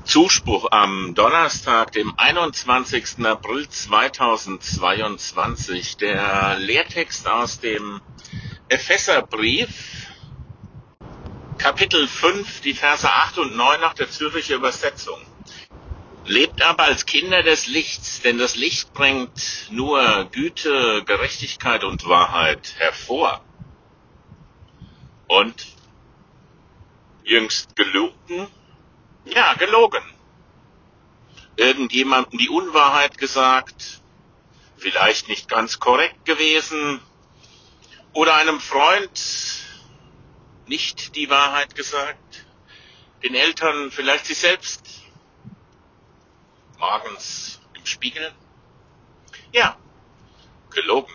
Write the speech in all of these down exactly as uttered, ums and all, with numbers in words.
Zuspruch am Donnerstag, dem einundzwanzigsten April zweitausendzweiundzwanzig. Der Lehrtext aus dem Epheserbrief, Kapitel fünf, die Verse acht und neun nach der Zürcher Übersetzung. Lebt aber als Kinder des Lichts, denn das Licht bringt nur Güte, Gerechtigkeit und Wahrheit hervor. Und jüngst gelogen? Ja, gelogen. Irgendjemandem die Unwahrheit gesagt, vielleicht nicht ganz korrekt gewesen, oder einem Freund nicht die Wahrheit gesagt, den Eltern vielleicht sich selbst, morgens im Spiegel. Ja, gelogen.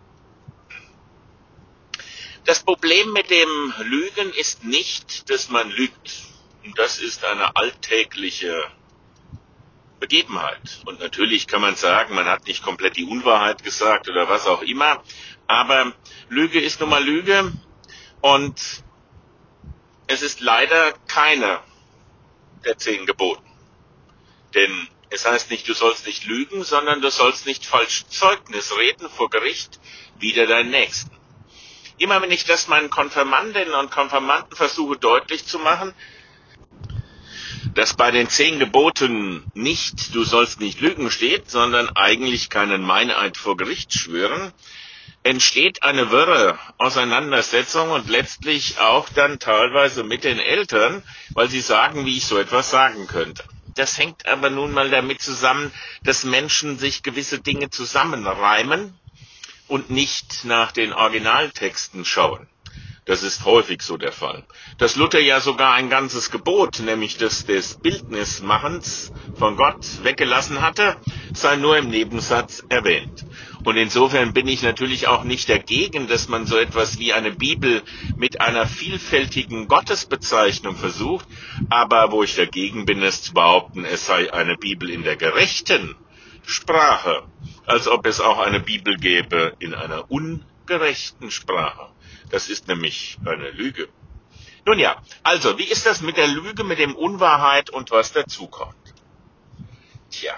Das Problem mit dem Lügen ist nicht, dass man lügt. Und das ist eine alltägliche Begebenheit. Und natürlich kann man sagen, man hat nicht komplett die Unwahrheit gesagt oder was auch immer. Aber Lüge ist nun mal Lüge. Und es ist leider keine der zehn Geboten. Denn es heißt nicht, du sollst nicht lügen, sondern du sollst nicht falsch Zeugnis reden vor Gericht wider deinen Nächsten. Immer wenn ich das meinen Konfirmandinnen und Konfirmanden versuche deutlich zu machen, dass bei den zehn Geboten nicht du sollst nicht lügen steht, sondern eigentlich keinen Meineid vor Gericht schwören, entsteht eine wirre Auseinandersetzung und letztlich auch dann teilweise mit den Eltern, weil sie sagen, wie ich so etwas sagen könnte. Das hängt aber nun mal damit zusammen, dass Menschen sich gewisse Dinge zusammenreimen und nicht nach den Originaltexten schauen. Das ist häufig so der Fall. Dass Luther ja sogar ein ganzes Gebot, nämlich das des Bildnismachens von Gott weggelassen hatte, sei nur im Nebensatz erwähnt. Und insofern bin ich natürlich auch nicht dagegen, dass man so etwas wie eine Bibel mit einer vielfältigen Gottesbezeichnung versucht, aber wo ich dagegen bin, ist zu behaupten, es sei eine Bibel in der gerechten Sprache, als ob es auch eine Bibel gäbe in einer ungerechten Sprache. Das ist nämlich eine Lüge. Nun ja, also, wie ist das mit der Lüge, mit dem Unwahrheit und was dazukommt? Tja,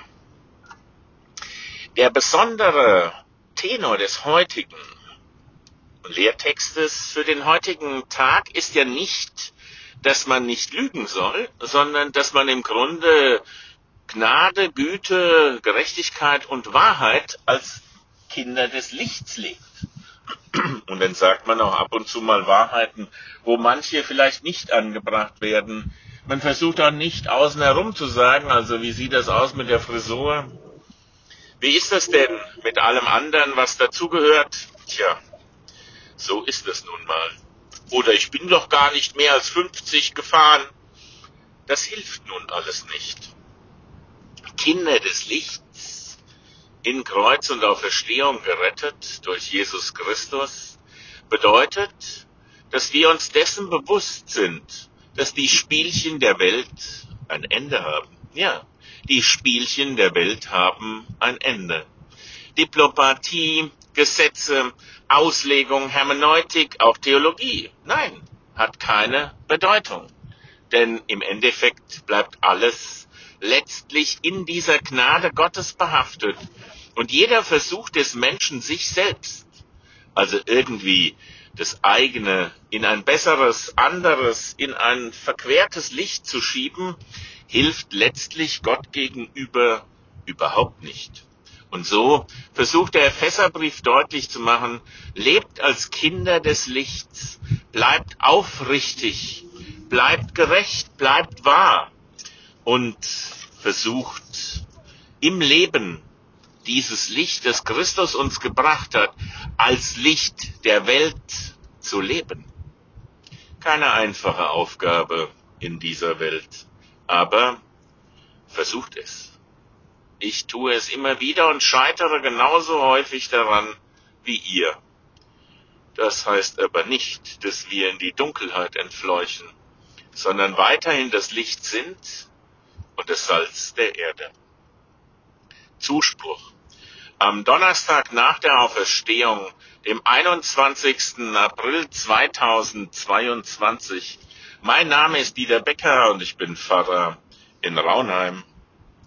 der besondere Tenor des heutigen Lehrtextes für den heutigen Tag ist ja nicht, dass man nicht lügen soll, sondern dass man im Grunde Gnade, Güte, Gerechtigkeit und Wahrheit als Kinder des Lichts lebt. Und dann sagt man auch ab und zu mal Wahrheiten, wo manche vielleicht nicht angebracht werden. Man versucht auch nicht außen herum zu sagen, also wie sieht das aus mit der Frisur? Wie ist das denn mit allem anderen, was dazugehört? Tja, so ist es nun mal. Oder ich bin doch gar nicht mehr als fünfzig gefahren. Das hilft nun alles nicht. Kinder des Lichts, in Kreuz und Auferstehung gerettet durch Jesus Christus, bedeutet, dass wir uns dessen bewusst sind, dass die Spielchen der Welt ein Ende haben. Ja, die Spielchen der Welt haben ein Ende. Diplomatie, Gesetze, Auslegung, Hermeneutik, auch Theologie, nein, hat keine Bedeutung. Denn im Endeffekt bleibt alles letztlich in dieser Gnade Gottes behaftet. Und jeder Versuch des Menschen, sich selbst, also irgendwie das eigene in ein besseres, anderes, in ein verquertes Licht zu schieben, hilft letztlich Gott gegenüber überhaupt nicht. Und so versucht der Epheserbrief deutlich zu machen, lebt als Kinder des Lichts, bleibt aufrichtig, bleibt gerecht, bleibt wahr und versucht im Leben dieses Licht, das Christus uns gebracht hat, als Licht der Welt zu leben. Keine einfache Aufgabe in dieser Welt, aber versucht es. Ich tue es immer wieder und scheitere genauso häufig daran wie ihr. Das heißt aber nicht, dass wir in die Dunkelheit entfleuchen, sondern weiterhin das Licht sind und das Salz der Erde. Zuspruch. Am Donnerstag nach der Auferstehung, dem einundzwanzigsten April zweitausendzweiundzwanzig. Mein Name ist Dieter Becker und ich bin Pfarrer in Raunheim.